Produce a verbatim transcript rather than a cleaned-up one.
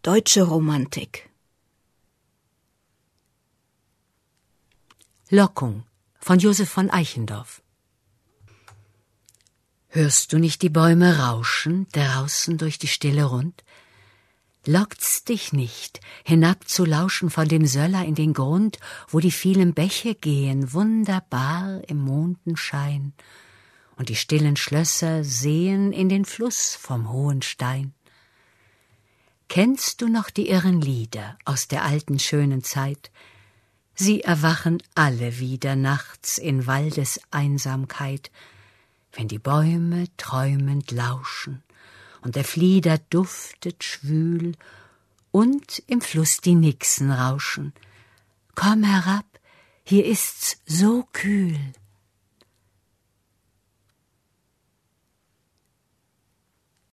Deutsche Romantik. Lockung von Josef von Eichendorff. Hörst du nicht die Bäume rauschen, draußen durch die Stille rund? Lockt's dich nicht, hinab zu lauschen von dem Söller in den Grund, wo die vielen Bäche gehen, wunderbar im Mondenschein, und die stillen Schlösser sehen in den Fluss vom hohen Stein? Kennst du noch die irren Lieder aus der alten schönen Zeit? Sie erwachen alle wieder nachts in Waldeseinsamkeit, wenn die Bäume träumend lauschen und der Flieder duftet schwül und im Fluss die Nixen rauschen. Komm herab, hier ist's so kühl.